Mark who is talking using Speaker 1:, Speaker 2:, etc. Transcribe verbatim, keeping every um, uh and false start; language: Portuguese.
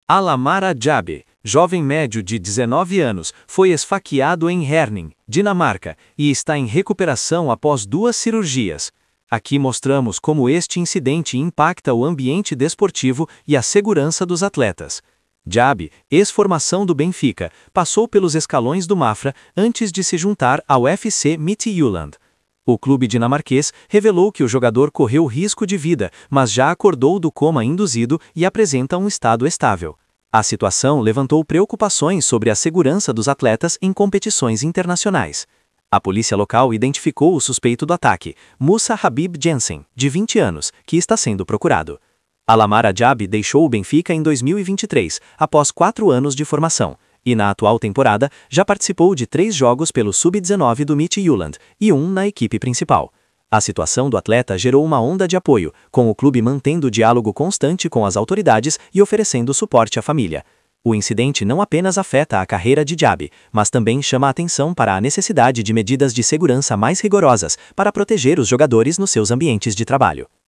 Speaker 1: Alamara Jabe, jovem médio de dezenove anos, foi esfaqueado em Herning, Dinamarca, e está em recuperação após duas cirurgias. Aqui mostramos como este incidente impacta o ambiente desportivo e a segurança dos atletas. Jabe, ex-formação do Benfica, passou pelos escalões do Mafra antes de se juntar ao F C Midtjylland. O clube dinamarquês revelou que o jogador correu risco de vida, mas já acordou do coma induzido e apresenta um estado estável. A situação levantou preocupações sobre a segurança dos atletas em competições internacionais. A polícia local identificou o suspeito do ataque, Musa Habib Jensen, de vinte anos, que está sendo procurado. Alamara Jabe deixou o Benfica em dois mil e vinte e três, após quatro anos de formação, e na atual temporada já participou de três jogos pelo sub dezenove do Midtjylland e um na equipe principal. A situação do atleta gerou uma onda de apoio, com o clube mantendo diálogo constante com as autoridades e oferecendo suporte à família. O incidente não apenas afeta a carreira de Jabe, mas também chama a atenção para a necessidade de medidas de segurança mais rigorosas para proteger os jogadores nos seus ambientes de trabalho.